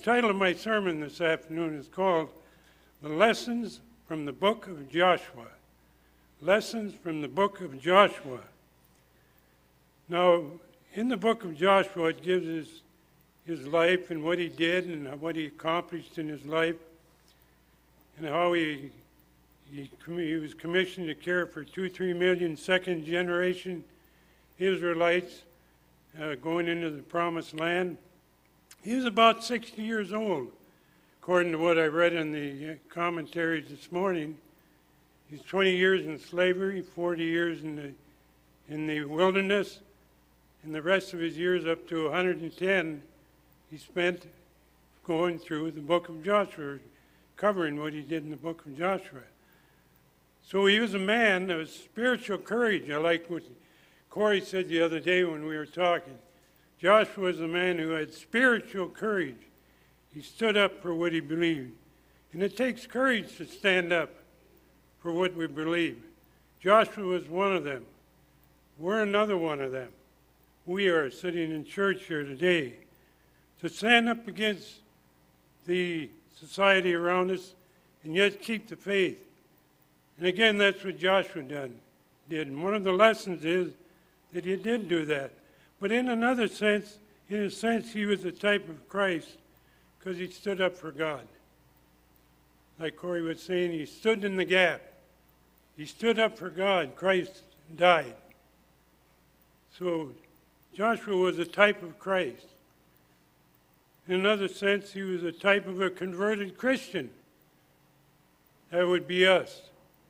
title of my sermon this afternoon is called The Lessons from the Book of Joshua. Lessons from the Book of Joshua. Now, in the book of Joshua, it gives his life and what he did and what he accomplished in his life and how he was commissioned to care for 2-3 million second-generation Israelites going into the Promised Land. He was about 60 years old, according to what I read in the commentaries this morning. He's 20 years in slavery, 40 years in the wilderness, and the rest of his years, up to 110, he spent going through the book of Joshua, covering what he did in the book of Joshua. So he was a man of spiritual courage. I like what Corey said the other day when we were talking. Joshua was a man who had spiritual courage. He stood up for what he believed. And it takes courage to stand up for what we believe. Joshua was one of them. We're another one of them. We are sitting in church here today to stand up against the society around us and yet keep the faith. And again, that's what Joshua did. And one of the lessons is that he did do that. But in another sense, in a sense, he was a type of Christ because he stood up for God. Like Corey was saying, he stood in the gap. He stood up for God. Christ died. So Joshua was a type of Christ. In another sense, he was a type of a converted Christian. That would be us.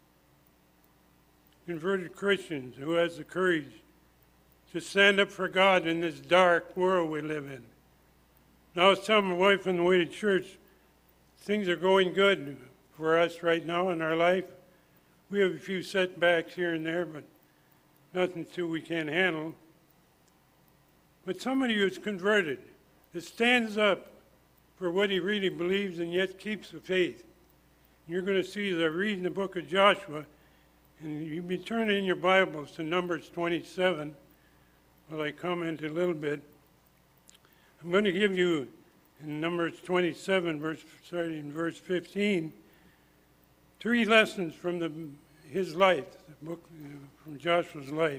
Converted Christians who has the courage to stand up for God in this dark world we live in. Now, I was telling my wife on the way to church, things are going good for us right now in our life. We have a few setbacks here and there, but nothing too we can't handle. But somebody who's converted, that stands up for what he really believes and yet keeps the faith. You're going to see as I read in the book of Joshua, and you'll be turning in your Bibles to Numbers 27, while I comment a little bit. I'm going to give you, in Numbers 27, verse 15, 3 lessons from his life, the book from Joshua's life.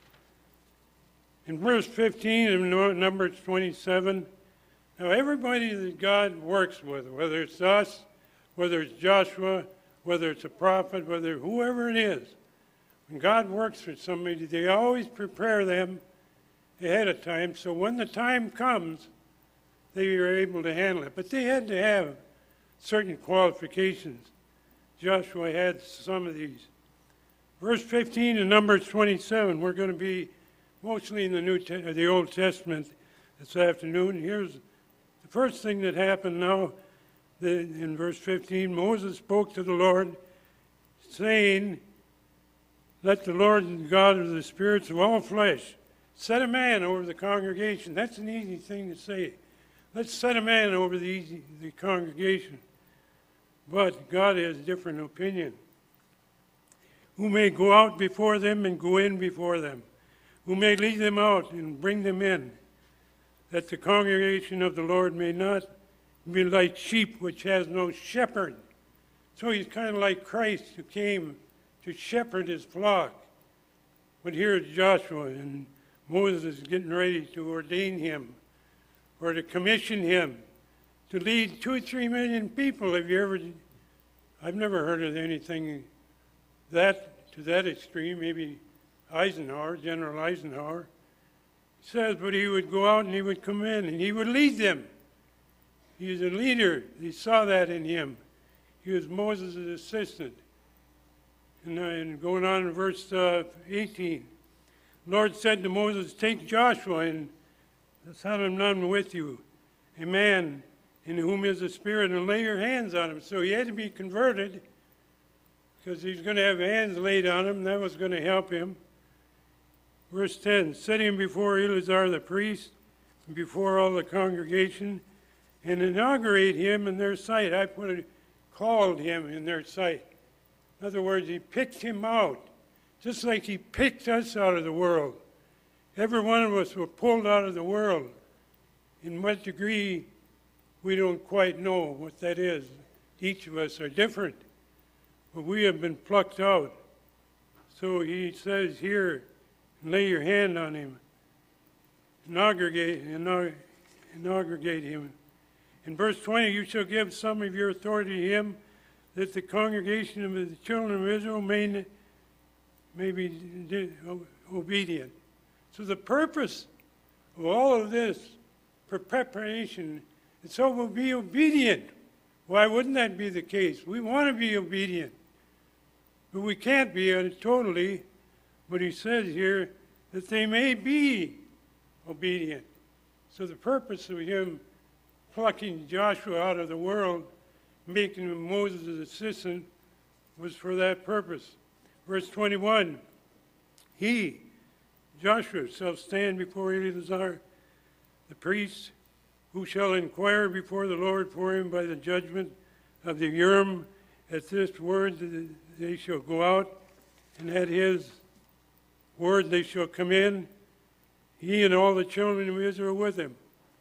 In verse 15 of Numbers 27, now everybody that God works with, whether it's us, whether it's Joshua, whether it's a prophet, whether whoever it is, when God works for somebody, they always prepare them ahead of time, so when the time comes, they are able to handle it. But they had to have certain qualifications. Joshua had some of these. Verse 15 in Numbers 27, we're going to be mostly in the Old Testament this afternoon. Here's the first thing that happened now. In verse 15, Moses spoke to the Lord, saying, "Let the Lord God of the spirits of all flesh set a man over the congregation." That's an easy thing to say. Let's set a man over the congregation. But God has a different opinion. "Who may go out before them and go in before them, who may lead them out and bring them in, that the congregation of the Lord may not be like sheep which has no shepherd." So he's kind of like Christ who came to shepherd his flock. But here's Joshua, and Moses is getting ready to ordain him or to commission him to lead 2-3 million people. I've never heard of anything to that extreme. Maybe General Eisenhower, says, but he would go out and he would come in and he would lead them. He was a leader. He saw that in him. He was Moses' assistant. And going on in verse 18, the Lord said to Moses, "Take Joshua and the son of Nun with you, a man in whom is the Spirit, and lay your hands on him." So he had to be converted because he's going to have hands laid on him. That was going to help him. Verse 10, "Set him before Eleazar the priest and before all the congregation, and inaugurate him in their sight." Called him in their sight. In other words, he picked him out, just like he picked us out of the world. Every one of us were pulled out of the world. In what degree we don't quite know what that is. Each of us are different, but we have been plucked out. So he says here, lay your hand on him, inaugurate him. In verse 20, you shall give some of your authority to him, that the congregation of the children of Israel may be obedient. So the purpose of all of this for preparation is so we'll be obedient. Why wouldn't that be the case? We want to be obedient, but we can't be totally. But he says here that they may be obedient. So the purpose of him plucking Joshua out of the world, making him Moses' assistant, was for that purpose. Verse 21, he, Joshua, shall stand before Eleazar the priest, who shall inquire before the Lord for him by the judgment of the Urim. At this word they shall go out, and at his word they shall come in, he and all the children of Israel with him,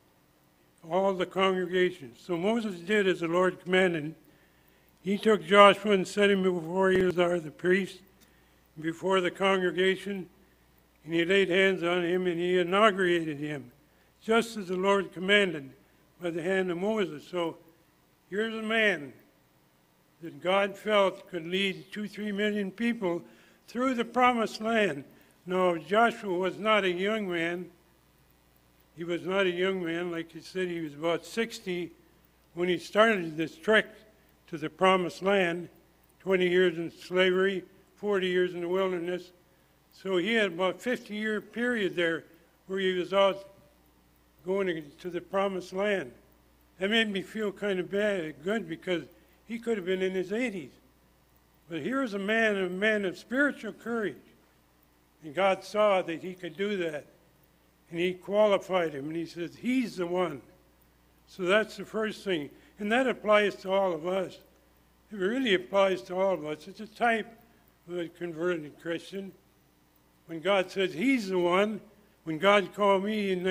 all the congregation. So Moses did as the Lord commanded. He took Joshua and set him before Eleazar the priest, before the congregation, and he laid hands on him, and he inaugurated him, just as the Lord commanded by the hand of Moses. So here's a man that God felt could lead 2-3 million people through the promised land. Now, Joshua was not a young man. He was not a young man. Like he said, he was about 60 when he started this trek to the promised land, 20 years in slavery, 40 years in the wilderness. So he had about a 50-year period there where he was out going to the promised land. That made me feel kind of good, because he could have been in his 80s. But here's a man of spiritual courage. And God saw that he could do that. And he qualified him, and he says, he's the one. So that's the first thing. And that applies to all of us. It really applies to all of us. It's a type of a converted Christian. When God says he's the one, when God called me in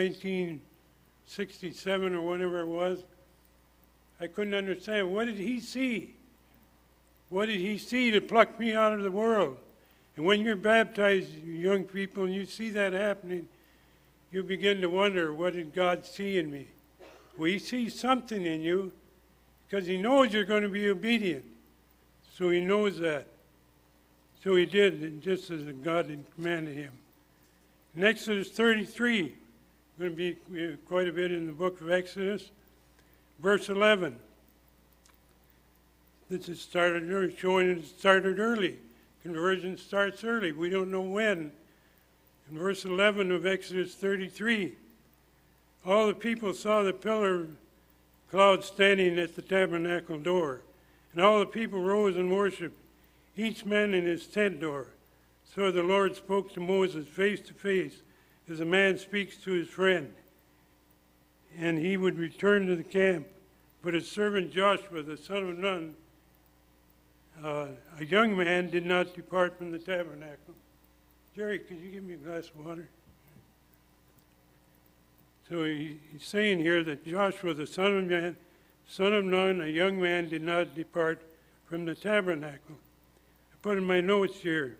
1967 or whenever it was, I couldn't understand. What did he see? What did he see to pluck me out of the world? And when you're baptized, you young people, and you see that happening, you begin to wonder, what did God see in me? Well, he sees something in you because he knows you're going to be obedient. So he knows that. So he did, just as God had commanded him. In Exodus 33, going to be quite a bit in the book of Exodus, verse 11. This is started early, showing it started early. Conversion starts early. We don't know when. In verse 11 of Exodus 33, all the people saw the pillar of cloud standing at the tabernacle door, and all the people rose and worshipped, each man in his tent door. So the Lord spoke to Moses face to face, as a man speaks to his friend. And he would return to the camp. But his servant Joshua, the son of Nun, a young man, did not depart from the tabernacle. Jerry, could you give me a glass of water? So he's saying here that Joshua, the son of Nun, a young man, did not depart from the tabernacle. I put in my notes here,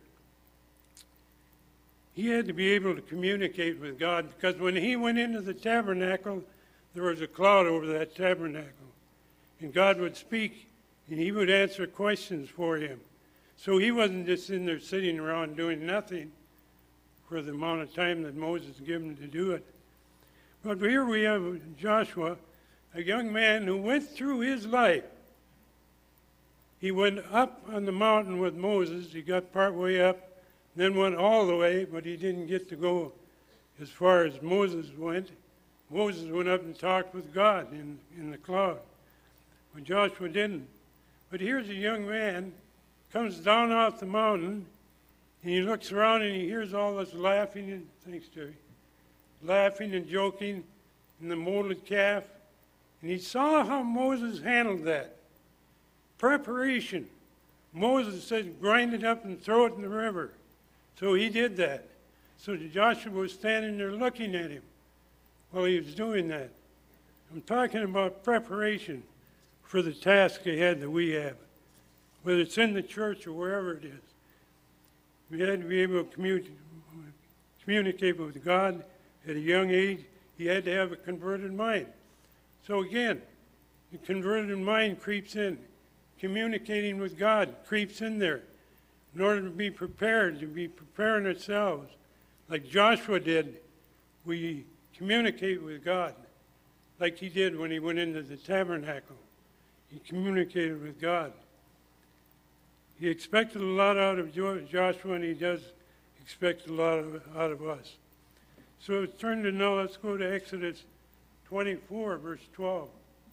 he had to be able to communicate with God, because when he went into the tabernacle, there was a cloud over that tabernacle. And God would speak, and he would answer questions for him. So he wasn't just in there sitting around doing nothing for the amount of time that Moses gave him to do it. But here we have Joshua, a young man who went through his life. He went up on the mountain with Moses. He got part way up, then went all the way, but he didn't get to go as far as Moses went. Moses went up and talked with God in the cloud, but Joshua didn't. But here's a young man, comes down off the mountain, and he looks around and he hears all this laughing, and thanks, Jerry, laughing and joking, and the molded calf. And he saw how Moses handled that. Preparation. Moses said, grind it up and throw it in the river. So he did that. So Joshua was standing there looking at him while he was doing that. I'm talking about preparation for the task ahead that we have, whether it's in the church or wherever it is. We had to be able to communicate with God at a young age. He had to have a converted mind. So again, the converted mind creeps in. Communicating with God creeps in there. In order to be prepared, to be preparing ourselves, like Joshua did, we communicate with God, like he did when he went into the tabernacle. He communicated with God. He expected a lot out of Joshua, and he does expect a lot out of us. So turn to now, let's go to Exodus 24, verse 12.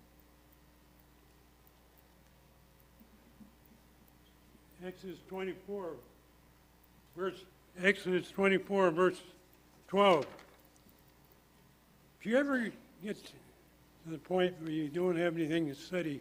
Exodus 24, verse 12. If you ever get to the point where you don't have anything to study,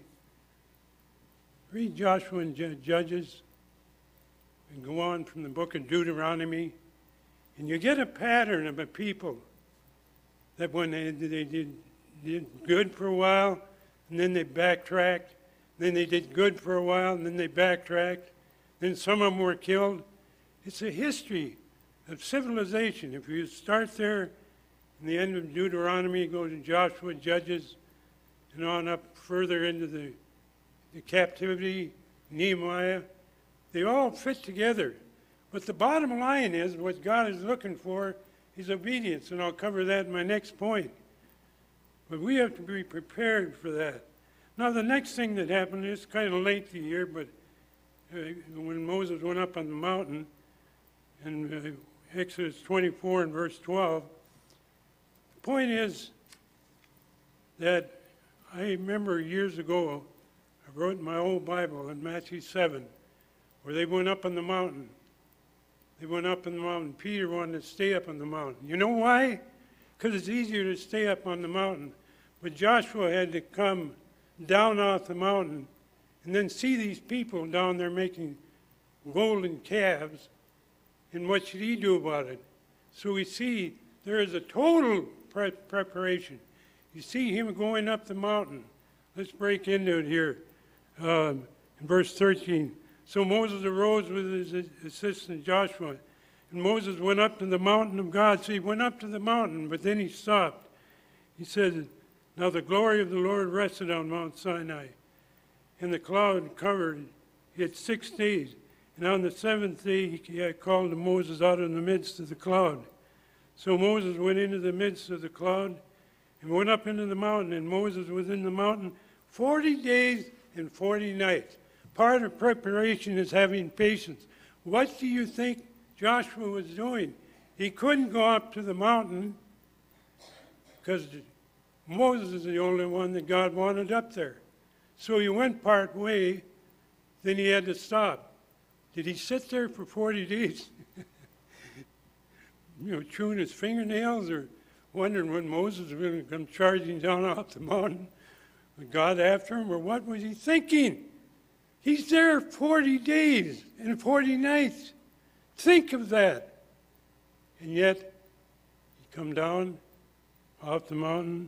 read Joshua and Judges and go on from the book of Deuteronomy, and you get a pattern of a people that when they did good for a while, and then they backtracked, then they did good for a while, and then they backtracked, then some of them were killed. It's a history of civilization. If you start there, in the end of Deuteronomy, go to Joshua, Judges, and on up further into the captivity, Nehemiah, they all fit together. But the bottom line is what God is looking for is obedience, and I'll cover that in my next point. But we have to be prepared for that. Now, the next thing that happened is kind of lengthy here, but when Moses went up on the mountain, in Exodus 24 and verse 12, the point is that I remember years ago, I wrote in my old Bible in Matthew 7, where they went up on the mountain. They went up on the mountain. Peter wanted to stay up on the mountain. You know why? Because it's easier to stay up on the mountain. But Joshua had to come down off the mountain and then see these people down there making golden calves, and what should he do about it? So we see there is a total preparation. You see him going up the mountain. Let's break into it here. In verse 13. So Moses arose with his assistant Joshua, and Moses went up to the mountain of God. So he went up to the mountain, but then he stopped. He said, now the glory of the Lord rested on Mount Sinai, and the cloud covered it 6 days. And on the 7th day he had called to Moses out of the midst of the cloud. So Moses went into the midst of the cloud and went up into the mountain, and Moses was in the mountain 40 days and 40 nights. Part of preparation is having patience. What do you think Joshua was doing? He couldn't go up to the mountain because Moses is the only one that God wanted up there. So he went part way, then he had to stop. Did he sit there for 40 days? Chewing his fingernails or wondering when Moses was going to come charging down off the mountain with God after him, or what was he thinking? He's there 40 days and 40 nights. Think of that. And yet, he come down off the mountain.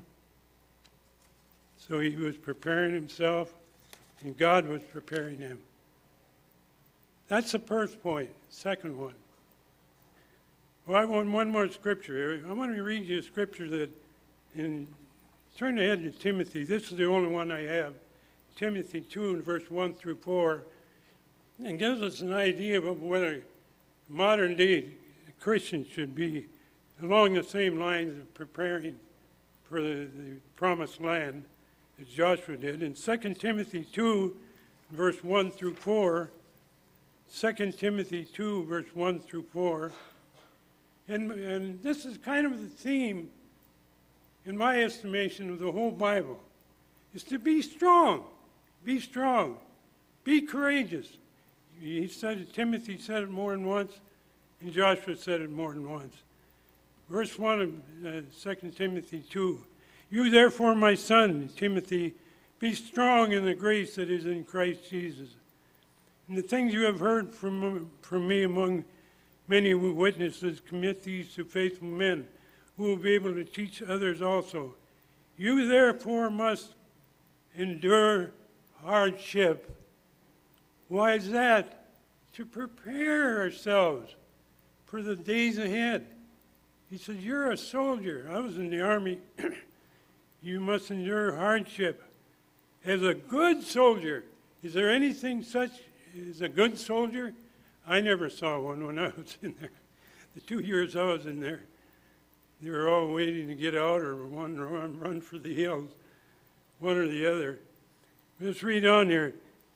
So he was preparing himself, and God was preparing him. That's the first point. Second one. Well, I want one more scripture. I want to read you a scripture that, turn ahead to Timothy. This is the only one I have. Timothy 2, verse 1 through 4, and gives us an idea of whether modern day Christians should be along the same lines of preparing for the promised land as Joshua did. In 2 Timothy 2, verse 1 through 4, 2 Timothy 2, verse 1 through 4, and this is kind of the theme, in my estimation, of the whole Bible, is to be strong. Be strong. Be courageous. He said it, Timothy said it more than once, and Joshua said it more than once. Verse 1 of 2 Timothy 2. You therefore, my son, Timothy, be strong in the grace that is in Christ Jesus. And the things you have heard from me among many witnesses, commit these to faithful men, who will be able to teach others also. You therefore must endure hardship. Why is that? To prepare ourselves for the days ahead. He said, you're a soldier. I was in the army. You must endure hardship. As a good soldier, is there anything such as a good soldier? I never saw one when I was in there. The 2 years I was in there, they were all waiting to get out or one run for the hills, one or the other. Let's read on here.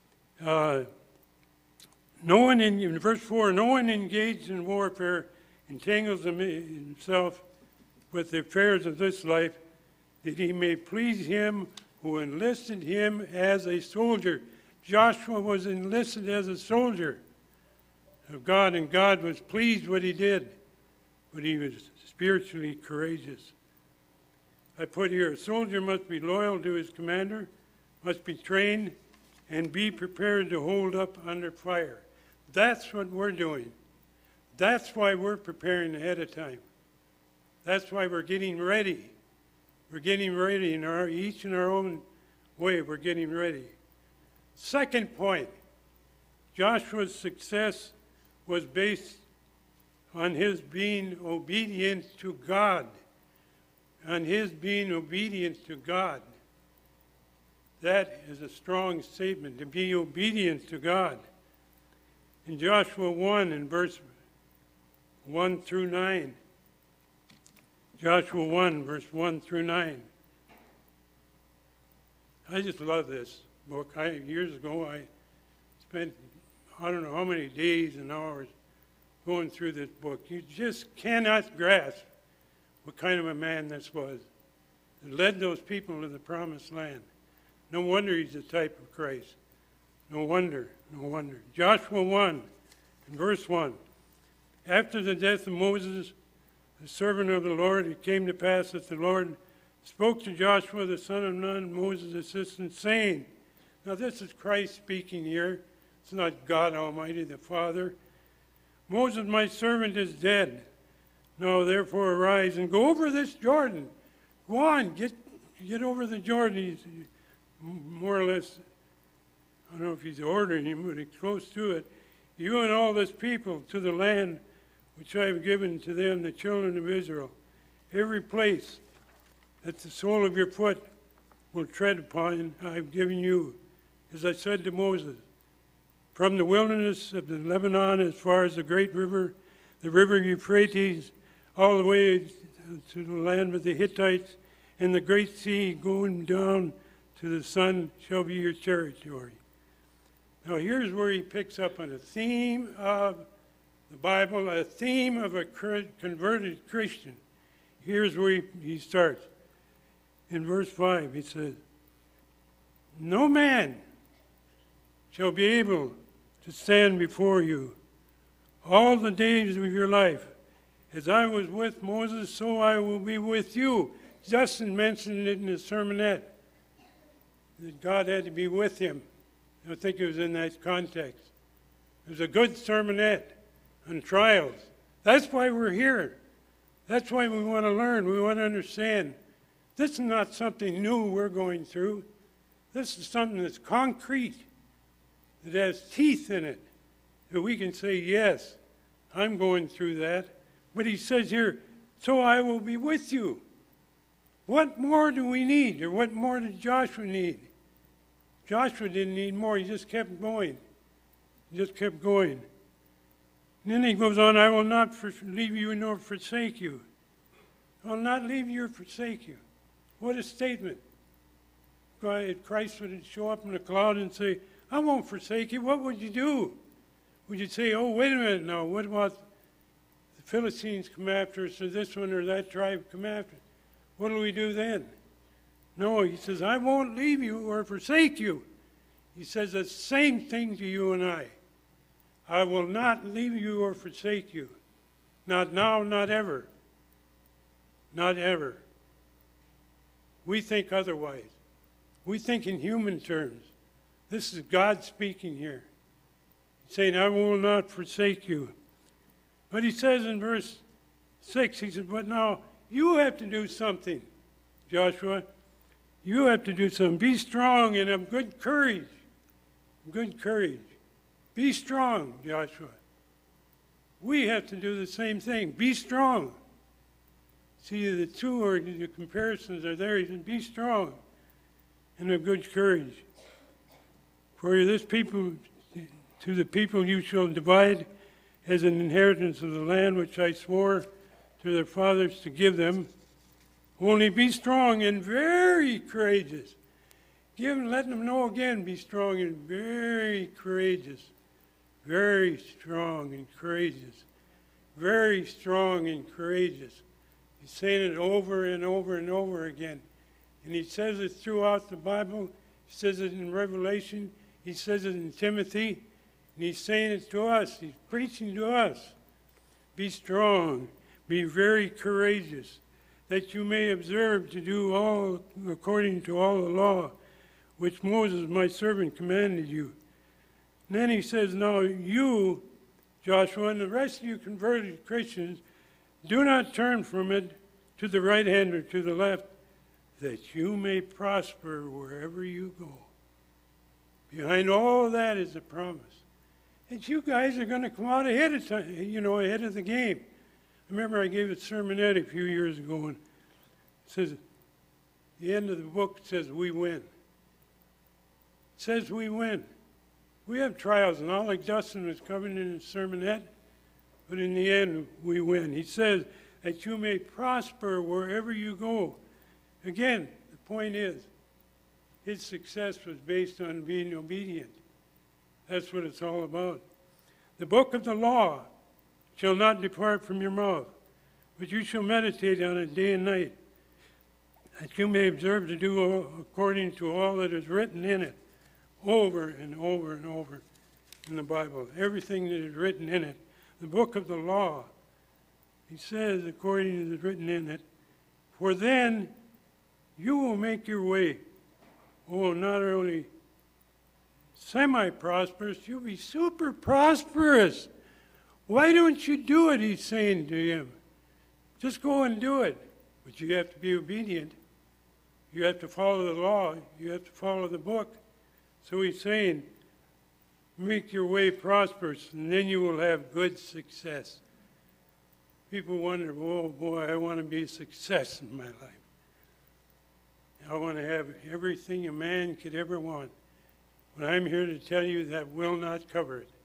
No one in verse 4, no one engaged in warfare entangles himself with the affairs of this life, that he may please him who enlisted him as a soldier. Joshua was enlisted as a soldier of God, and God was pleased what he did, but he was spiritually courageous. I put here, a soldier must be loyal to his commander, must be trained, and be prepared to hold up under fire. That's what we're doing. That's why we're preparing ahead of time. That's why we're getting ready. We're getting ready each in our own way. We're getting ready. Second point, Joshua's success was based on his being obedient to God. On his being obedient to God. That is a strong statement, to be obedient to God. In Joshua 1 in verse 1 through 9. Joshua 1, verse 1 through 9. I just love this book. Years ago, I spent, I don't know how many days and hours going through this book. You just cannot grasp what kind of a man this was that led those people to the promised land. No wonder he's a type of Christ. No wonder, no wonder. Joshua 1, in verse 1. After the death of Moses, the servant of the Lord, it came to pass that the Lord spoke to Joshua, the son of Nun, Moses' assistant, saying, now this is Christ speaking here. It's not God Almighty, the Father. Moses, my servant, is dead. Now therefore arise and go over this Jordan. Go on, get over the Jordan. He's more or less, I don't know if he's ordering him, but he's close to it. You and all this people to the land which I have given to them, the children of Israel. Every place that the sole of your foot will tread upon, I have given you, as I said to Moses, from the wilderness of the Lebanon as far as the great river, the river Euphrates, all the way to the land of the Hittites, and the great sea going down to the sun shall be your territory. Now here's where he picks up on a theme of the Bible, a theme of a converted Christian. Here's where he starts. In verse 5, he says, no man shall be able to stand before you all the days of your life. As I was with Moses, so I will be with you. Justin mentioned it in his sermonette, that God had to be with him. I think it was in that context. It was a good sermonette on trials. That's why we're here. That's why we want to learn. We want to understand. This is not something new we're going through. This is something that's concrete, that has teeth in it, that we can say, yes, I'm going through that. But he says here, so I will be with you. What more do we need, or what more did Joshua need? Joshua didn't need more. He just kept going. He just kept going. And then he goes on, I will not leave you nor forsake you. I will not leave you or forsake you. What a statement. Christ would show up in a cloud and say, I won't forsake you. What would you do? Would you say, oh, wait a minute now, what about the Philistines come after us, or this one or that tribe come after us? What do we do then? No, he says, I won't leave you or forsake you. He says the same thing to you and I. I will not leave you or forsake you. Not now, not ever. Not ever. We think otherwise. We think in human terms. This is God speaking here. He's saying, I will not forsake you. But he says in verse 6, he said, but now you have to do something, Joshua. You have to do something. Be strong and of good courage. Good courage. Be strong, Joshua. We have to do the same thing. Be strong. See, the two are, the comparisons are there. He said, be strong and of good courage. For this people, to the people you shall divide as an inheritance of the land which I swore to their fathers to give them. Only be strong and very courageous. Let them know again, be strong and very courageous. Very strong and courageous. Very strong and courageous. He's saying it over and over and over again. And he says it throughout the Bible. He says it in Revelation. He says it in Timothy. And he's saying it to us. He's preaching to us. Be strong. Be very courageous, that you may observe to do all according to all the law which Moses my servant commanded you. And then he says, now you, Joshua, and the rest of you converted Christians, do not turn from it to the right hand or to the left, that you may prosper wherever you go. Behind all that is a promise. That you guys are going to come out ahead of time, ahead of the game. I remember I gave a sermonette a few years ago, and it says, the end of the book says, we win. It says we win. We have trials, and all like Dustin was covering in his sermonette, but in the end, we win. He says that you may prosper wherever you go. Again, the point is, his success was based on being obedient. That's what it's all about. The book of the law shall not depart from your mouth, but you shall meditate on it day and night, that you may observe to do according to all that is written in it, over and over and over in the Bible. Everything that is written in it. The book of the law, he says, according to that is written in it, for then you will make your way, not only semi-prosperous, you'll be super prosperous. Why don't you do it, he's saying to him. Just go and do it. But you have to be obedient. You have to follow the law. You have to follow the book. So he's saying, make your way prosperous, and then you will have good success. People wonder, oh boy, I want to be a success in my life. I want to have everything a man could ever want. But I'm here to tell you that will not cover it.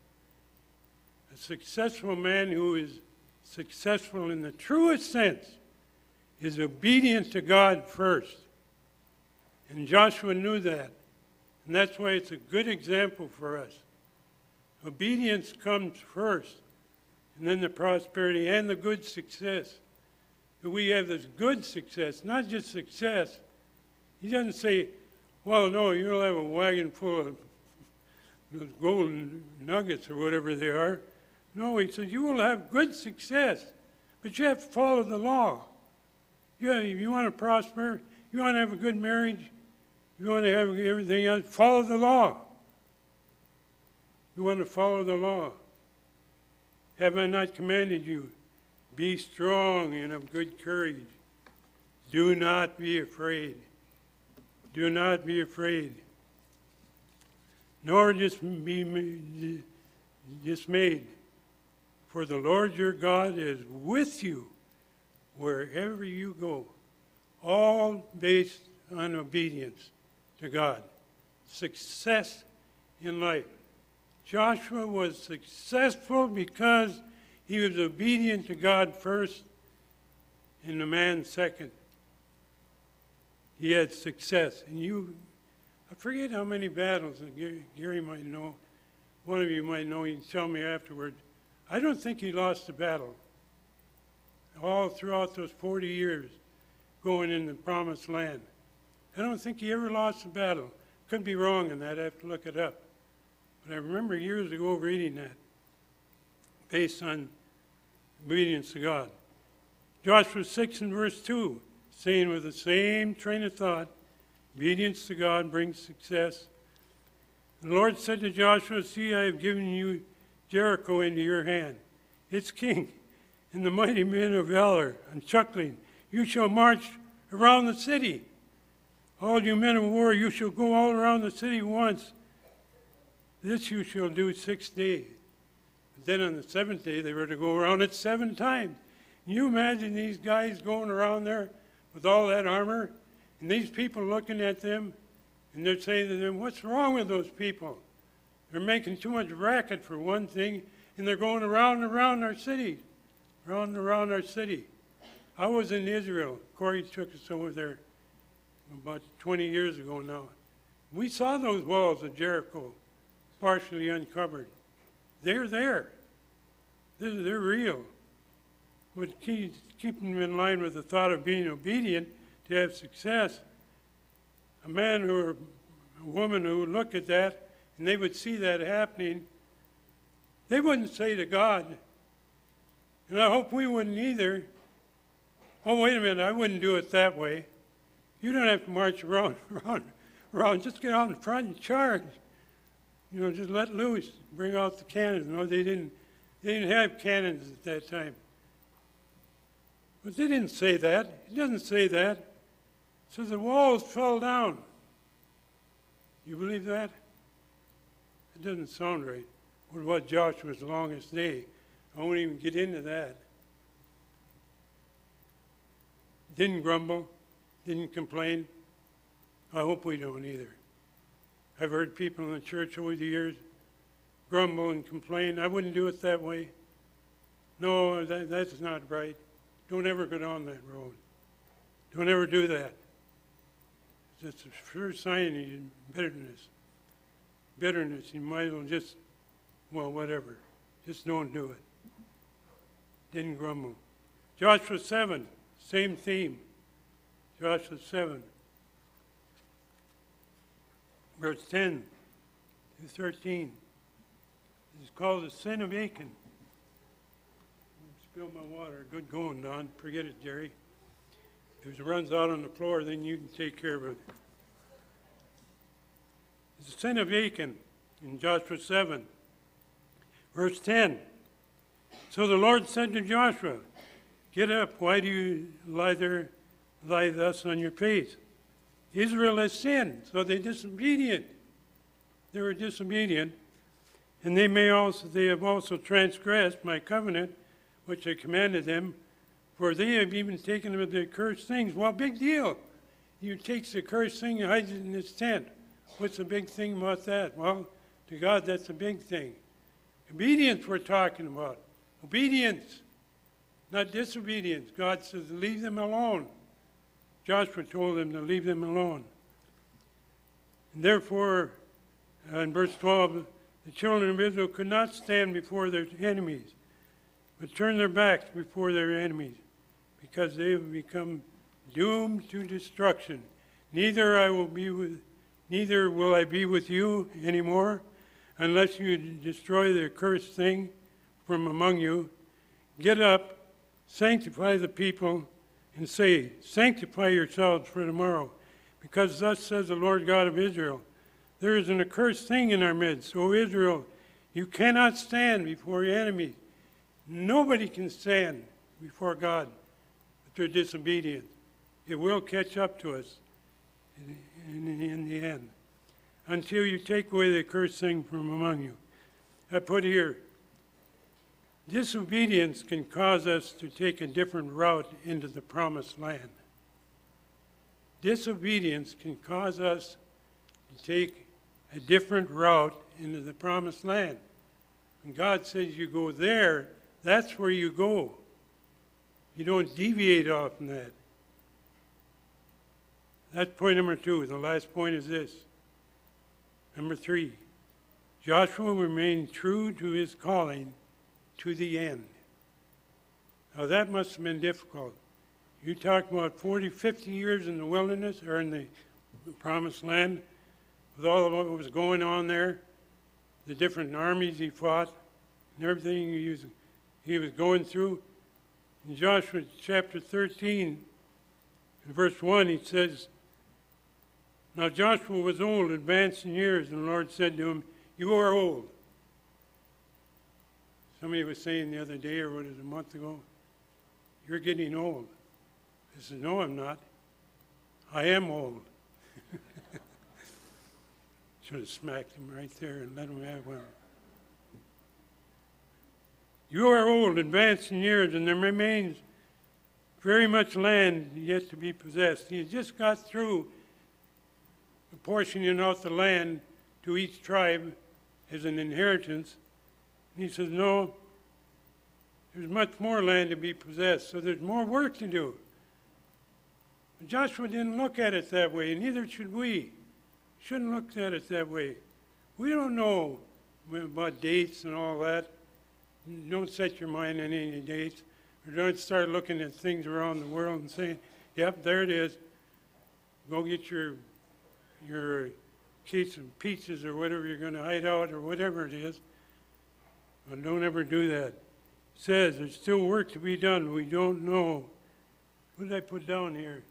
A successful man who is successful in the truest sense is obedient to God first. And Joshua knew that. And that's why it's a good example for us. Obedience comes first, and then the prosperity and the good success. But we have this good success, not just success. He doesn't say, well, no, you'll have a wagon full of those golden nuggets or whatever they are. No, he says, you will have good success, but you have to follow the law. If you want to prosper, you want to have a good marriage, you want to have everything else, follow the law. You want to follow the law. Have I not commanded you? Be strong and of good courage. Do not be afraid. Do not be afraid. Nor just be dismayed. For the Lord your God is with you wherever you go. All based on obedience to God. Success in life. Joshua was successful because he was obedient to God first and the man second. He had success. And I forget how many battles, Gary might know, one of you might know, he can tell me afterward. I don't think he lost a battle. All throughout those 40 years going in the promised land. I don't think he ever lost a battle. Could be wrong in that, I have to look it up. But I remember years ago reading that, based on obedience to God. Joshua 6 and verse 2, saying with the same train of thought, obedience to God brings success. The Lord said to Joshua, see, I have given you Jericho into your hand, its king, and the mighty men of valor, and chuckling. You shall march around the city. All you men of war, you shall go all around the city once. This you shall do 6 days. But then on the 7th day, they were to go around it 7 times. Can you imagine these guys going around there with all that armor? And these people looking at them, and they're saying to them, what's wrong with those people? They're making too much racket for one thing, and they're going around and around our city. Around and around our city. I was in Israel. Corey took us over there about 20 years ago now. We saw those walls of Jericho partially uncovered. They're there. They're real. But keep them in line with the thought of being obedient to have success. A man or a woman who would look at that and they would see that happening, they wouldn't say to God, and I hope we wouldn't either, oh, wait a minute, I wouldn't do it that way. You don't have to march around. Just get out in front and charge. You know, just let loose, bring out the cannons. No, they didn't have cannons at that time. But they didn't say that. It doesn't say that. It says the walls fell down. You believe that? It doesn't sound right. What about Joshua's longest day? I won't even get into that. Didn't grumble, didn't complain. I hope we don't either. I've heard people in the church over the years grumble and complain. I wouldn't do it that way. No, that's not right. Don't ever go down that road. Don't ever do that. It's a sure sign of bitterness. Bitterness, you might as well just, well, whatever. Just don't do it. Didn't grumble. Joshua 7, same theme. Joshua 7, verse 10 to 13. It's called the sin of Achan. Spill my water. Good going, Don. Forget it, Jerry. If it runs out on the floor, then you can take care of it. It's the sin of Achan in Joshua 7, verse 10. So the Lord said to Joshua, get up, why do you lie thus on your face? Israel has sinned, so they're disobedient. They were disobedient, and they have also transgressed my covenant, which I commanded them, for they have even taken of the accursed things. Well, big deal. You take the accursed thing and hides it in his tent. What's the big thing about that? Well, to God, that's a big thing. Obedience we're talking about. Obedience, not disobedience. God says, leave them alone. Joshua told them to leave them alone. And therefore, in verse 12, the children of Israel could not stand before their enemies, but turn their backs before their enemies, because they have become doomed to destruction. Neither will I be with you anymore, unless you destroy the accursed thing from among you. Get up, sanctify the people, and say, sanctify yourselves for tomorrow, because thus says the Lord God of Israel, there is an accursed thing in our midst. O Israel, you cannot stand before your enemies. Nobody can stand before God if they're disobedient. It will catch up to us in the end, until you take away the accursed thing from among you. I put here, disobedience can cause us to take a different route into the promised land. Disobedience can cause us to take a different route into the promised land. When God says you go there, that's where you go. You don't deviate off from that. That's point number 2. The last point is this. Number 3, Joshua remained true to his calling to the end. Now that must have been difficult. You talk about 40, 50 years in the wilderness or in the promised land with all of what was going on there, the different armies he fought, and everything he was going through. In Joshua chapter 13, in verse 1, he says, now Joshua was old, advanced in years, and the Lord said to him, you are old. Somebody was saying the other day, or what is it, a month ago, you're getting old. I said, no, I'm not. I am old. Should have smacked him right there and let him have one. You are old, advanced in years, and there remains very much land yet to be possessed. He had just got through apportioning out the land to each tribe as an inheritance. And he says, no, there's much more land to be possessed, so there's more work to do. But Joshua didn't look at it that way, and neither should we. Shouldn't look at it that way. We don't know about dates and all that. Don't set your mind on any dates. Or don't start looking at things around the world and saying, yep, there it is. Go get your case of pizzas or whatever you're going to hide out or whatever it is. But don't ever do that. It says there's still work to be done. We don't know. What did I put down here?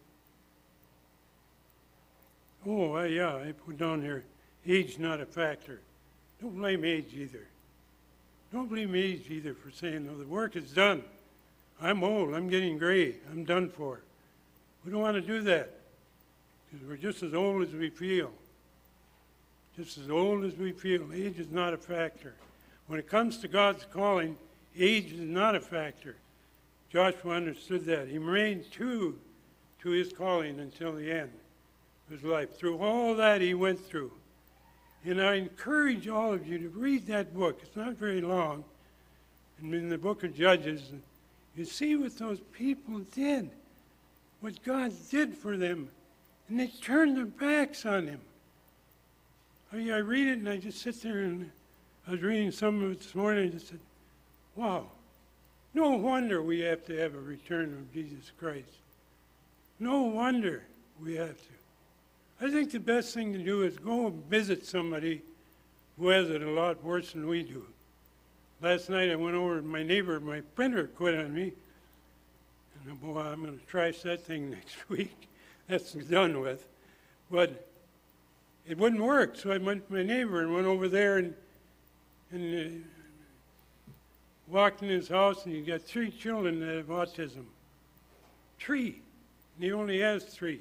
Oh, I put down here, age not a factor. Don't blame age either. Don't blame age either for saying, no, the work is done. I'm old, I'm getting gray, I'm done for. We don't want to do that because we're just as old as we feel. Just as old as we feel. Age is not a factor. When it comes to God's calling, age is not a factor. Joshua understood that. He remained true to his calling until the end of his life. Through all that he went through. And I encourage all of you to read that book. It's not very long. And in the book of Judges, you see what those people did, what God did for them, and they turned their backs on him. I read it and I just sit there and I was reading some of it this morning and I just said, wow, no wonder we have to have a return of Jesus Christ. No wonder we have to. I think the best thing to do is go visit somebody who has it a lot worse than we do. Last night I went over to my neighbor, my printer quit on me. And boy, I'm going to trash that thing next week. That's done with. But it wouldn't work, so I went to my neighbor and went over there and walked in his house, and he's got 3 children that have autism. 3. And he only has 3.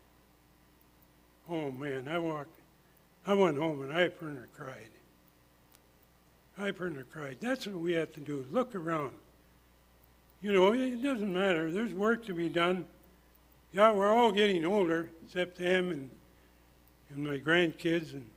Oh man, I went home and I pretty near cried. I pretty near cried. That's what we have to do, look around. You know, it doesn't matter. There's work to be done. Yeah, we're all getting older, except him and my grandkids and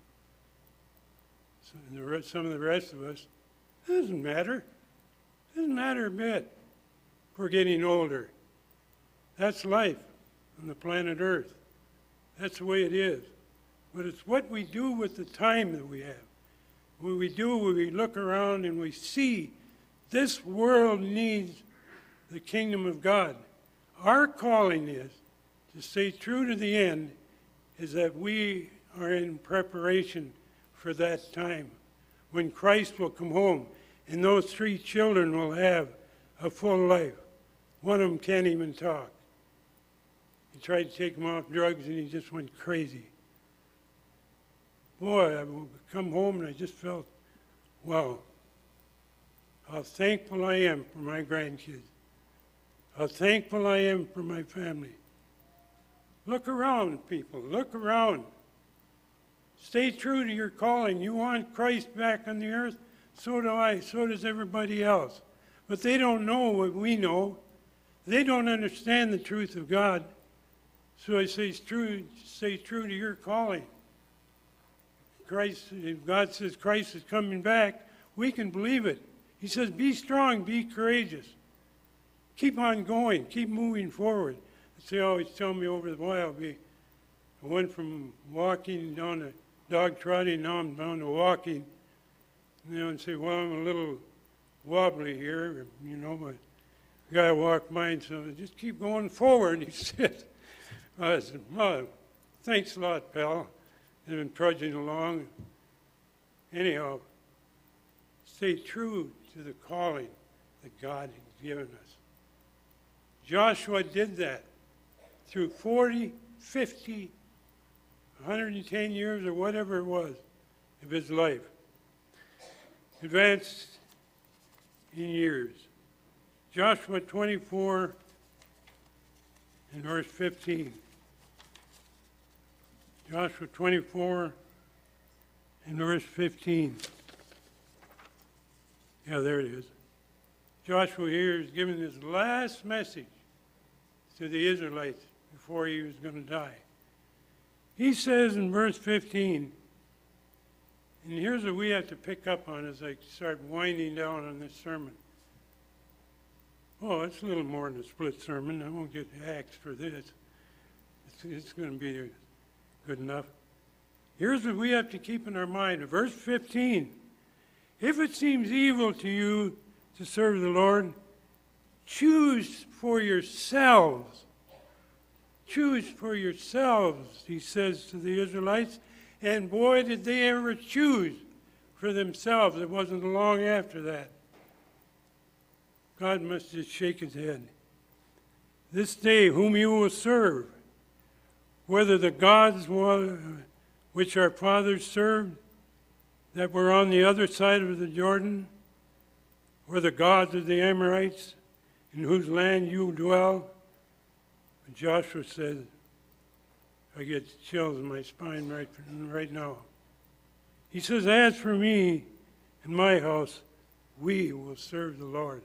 some of the rest of us. It doesn't matter. It doesn't matter a bit. We're getting older. That's life on the planet Earth. That's the way it is. But it's what we do with the time that we have. What we do when we look around and we see this world needs the kingdom of God. Our calling is to stay true to the end, is that we are in preparation for that time when Christ will come home and those 3 children will have a full life. One of them can't even talk. He tried to take him off drugs and he just went crazy. Boy, I would come home and I just felt, wow, how thankful I am for my grandkids. How thankful I am for my family. Look around, people, look around. Stay true to your calling. You want Christ back on the earth? So do I, so does everybody else. But they don't know what we know. They don't understand the truth of God. So I say, stay true to your calling. If God says Christ is coming back, we can believe it. He says, be strong, be courageous. Keep on going, keep moving forward. They always tell me over the while, I went from walking down to dog trotting, now I'm down to walking. And say, well, I'm a little wobbly here, you know, but I got to walk mine, so just keep going forward, he said. I said, well, thanks a lot, pal. I've been trudging along. Anyhow, stay true to the calling that God has given us. Joshua did that through 40, 50, 110 years or whatever it was of his life. Advanced in years. Joshua 24 and verse 15. Joshua 24 in verse 15. Yeah, there it is. Joshua here is giving his last message to the Israelites before he was going to die. He says in verse 15, and here's what we have to pick up on as I start winding down on this sermon. Oh, it's a little more than a split sermon. I won't get axed for this. It's going to be good enough. Here's what we have to keep in our mind. Verse 15, if it seems evil to you to serve the Lord, choose for yourselves. Choose for yourselves, he says to the Israelites. And boy, did they ever choose for themselves. It wasn't long after that. God must just shake his head. This day, whom you will serve, whether the gods which our fathers served, that were on the other side of the Jordan, or the gods of the Amorites, in whose land you dwell. And Joshua said, I get chills in my spine right now. He says, as for me and my house, we will serve the Lord.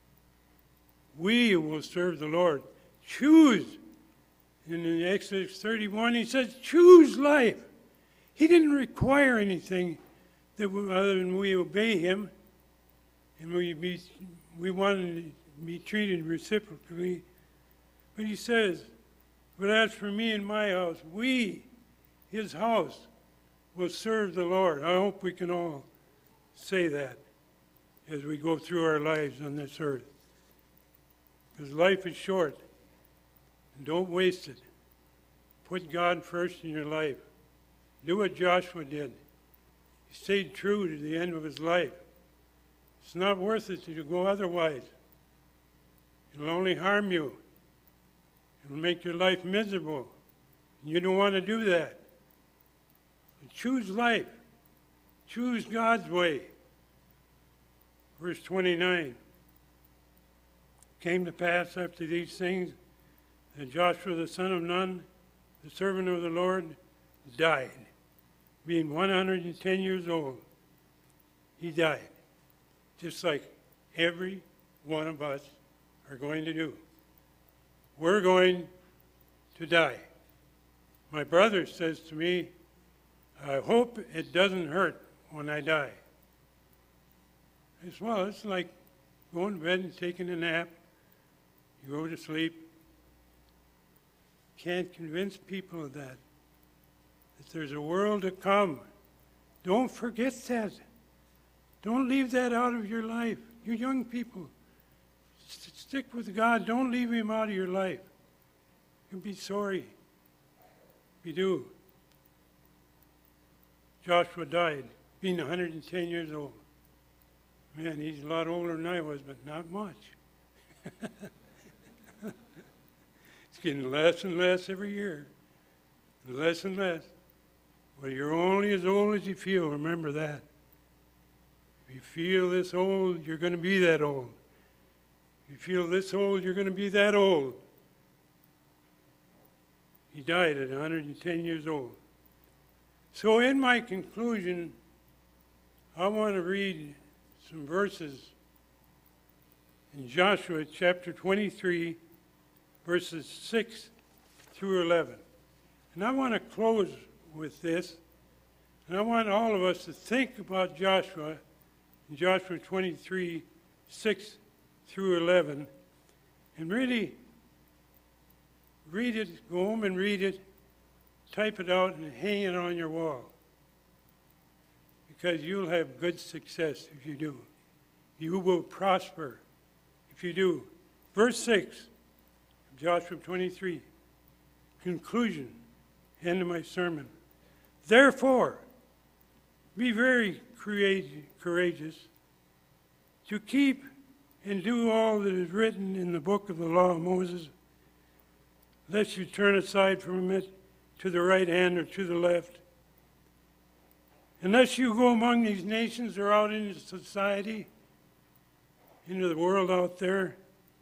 We will serve the Lord. Choose. And in Exodus 31, he says, choose life. He didn't require anything other than we obey him. And we wanted to be treated reciprocally. But he says, but as for me and my house, we, his house, will serve the Lord. I hope we can all say that as we go through our lives on this earth. Because life is short. And don't waste it. Put God first in your life. Do what Joshua did. He stayed true to the end of his life. It's not worth it to go otherwise. It'll only harm you. It'll make your life miserable. You don't want to do that. Choose life. Choose God's way. Verse 29. Came to pass after these things that Joshua the son of Nun, the servant of the Lord, died, being 110 years old. He died, just like every one of us are going to do. We're going to die. My brother says to me, I hope it doesn't hurt when I die. As well, it's like going to bed and taking a nap. You go to sleep. Can't convince people of that there's a world to come. Don't forget that. Don't leave that out of your life. You young people, stick with God. Don't leave him out of your life. You'll be sorry if you do. Joshua died, being 110 years old. Man, he's a lot older than I was, but not much. It's getting less and less every year. Less and less. Well, you're only as old as you feel. Remember that. If you feel this old, you're going to be that old. If you feel this old, you're going to be that old. He died at 110 years old. So in my conclusion, I want to read some verses in Joshua chapter 23, verses 6 through 11. And I want to close with this. And I want all of us to think about Joshua in Joshua 23, 6 through 11. And really read it, go home and read it, type it out and hang it on your wall. Because you'll have good success if you do. You will prosper if you do. Verse 6 of Joshua 23, conclusion, end of my sermon. Therefore, be very courageous to keep and do all that is written in the book of the law of Moses, lest you turn aside from it to the right hand or to the left. Unless you go among these nations or out into society, into the world out there,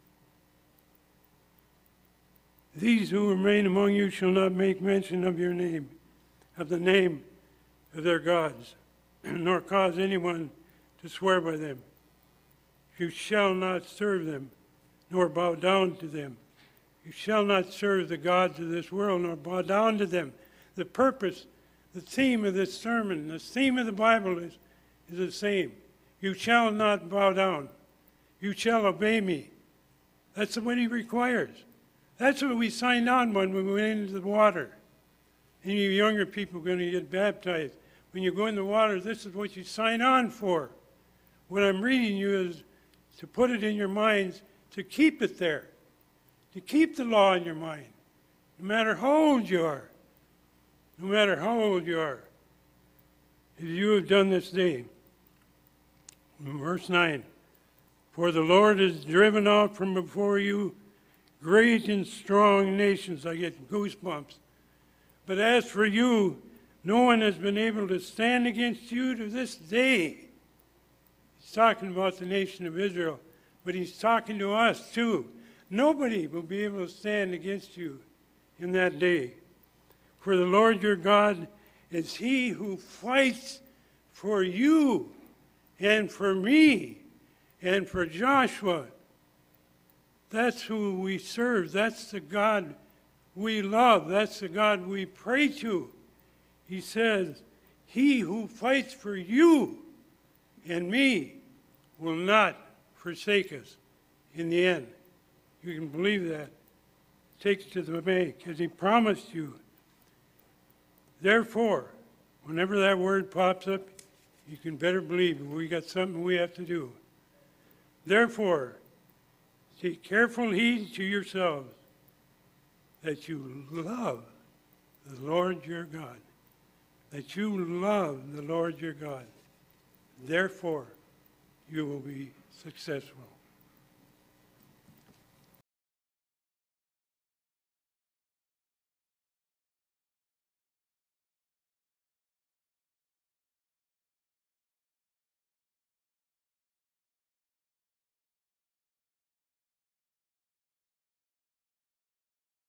these who remain among you shall not make mention of your name, of the name of their gods, nor cause anyone to swear by them. You shall not serve them, nor bow down to them. You shall not serve the gods of this world, nor bow down to them. The purpose, the theme of this sermon, the theme of the Bible is the same. You shall not bow down. You shall obey me. That's what he requires. That's what we signed on when we went into the water. And you younger people are going to get baptized. When you go in the water, this is what you sign on for. What I'm reading you is to put it in your minds, to keep it there, to keep the law in your mind, no matter how old you are. No matter how old you are. As you have done this day. Verse 9. For the Lord has driven out from before you great and strong nations. I get goosebumps. But as for you, no one has been able to stand against you to this day. He's talking about the nation of Israel, but he's talking to us too. Nobody will be able to stand against you in that day. For the Lord your God is he who fights for you and for me and for Joshua. That's who we serve. That's the God we love. That's the God we pray to. He says, he who fights for you and me will not forsake us in the end. You can believe that. Take it to the bank, because he promised you. Therefore, whenever that word pops up, you can better believe we got something we have to do. Therefore, take careful heed to yourselves that you love the Lord your God. That you love the Lord your God. Therefore, you will be successful.